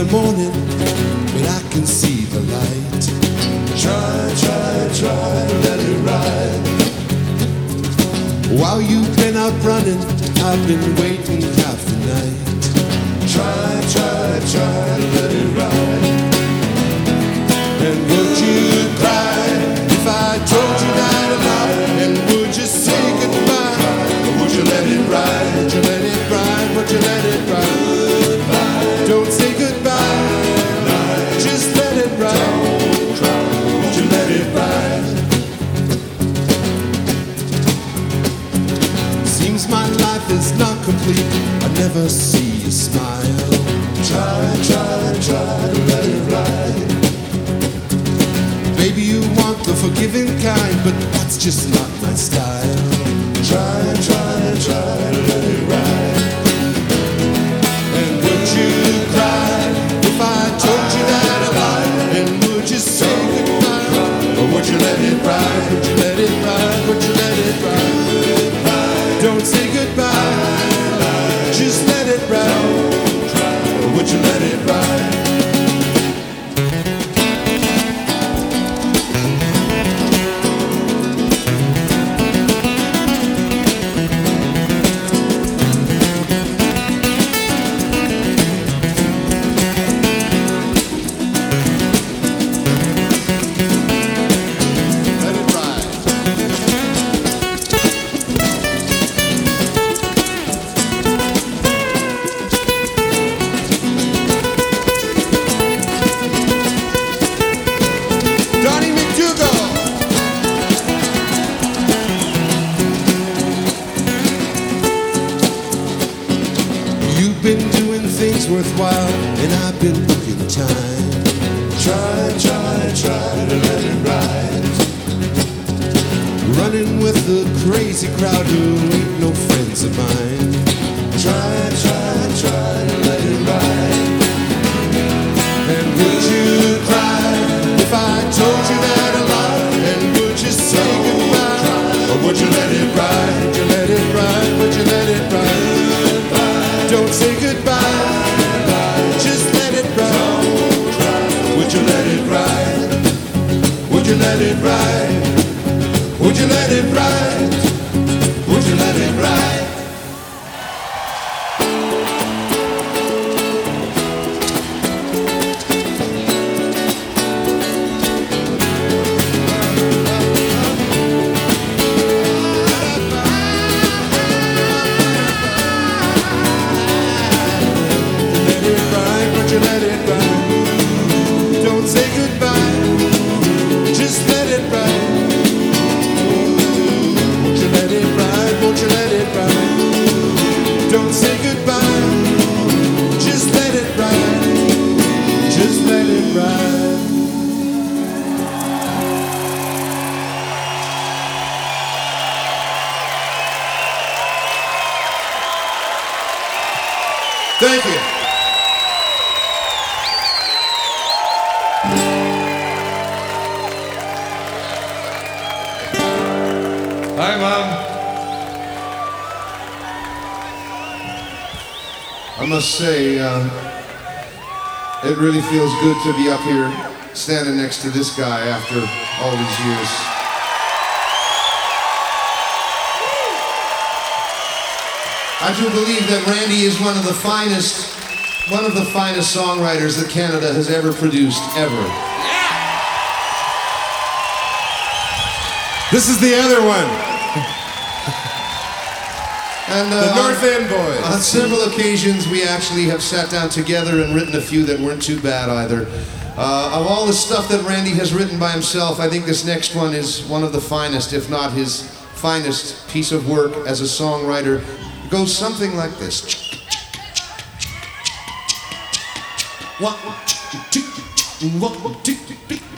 morning, but I can see the light. Try, let it ride. While you've been out running, I've been waiting half the night. Try, let it ride. And would you cry if I told you that I lied? And would you say goodbye? Or would you let it ride? Would you let it ride? Would you let it ride? Goodbye. Don't say goodbye. Just let it ride. Would you let it ride? Seems my life is not complete. I never see you smile. Try to let it ride. Maybe you want the forgiving kind, but that's just not my style. Try to let it ride. And would you cry if I told you that I lied? And would you say goodbye? Or would you let it ride? Would you let it ride? Would you let it ride? Don't say goodbye. Just let it ride. Or would you let it ride? Worthwhile, and I've been booking time. Try to let it ride. Running with the crazy crowd who ain't no friends of mine. Try to let it ride. And would you cry if I told you that I lied? And would you say goodbye? Or would you let it ride? Would you let it ride? Would you let it ride? Don't say goodbye. Just let it ride. Would you let it ride? Would you let it ride? Would you let it ride? Would you let it ride? Let it ride. Don't say goodbye. Just let it ride. Won't you let it ride? Won't you let it ride? Don't say goodbye. Just let it ride. Just let it ride. Thank you. Hi, Mom. I must say, it really feels good to be up here standing next to this guy after all these years. I do believe that Randy is one of the finest songwriters that Canada has ever produced, ever. This is the other one. And the North End Boys. On several occasions, we actually have sat down together and written a few that weren't too bad either. Of all the stuff that Randy has written by himself, I think this next one is one of the finest, if not his finest piece of work as a songwriter. It goes something like this. 1, 2, 1, 2, 3.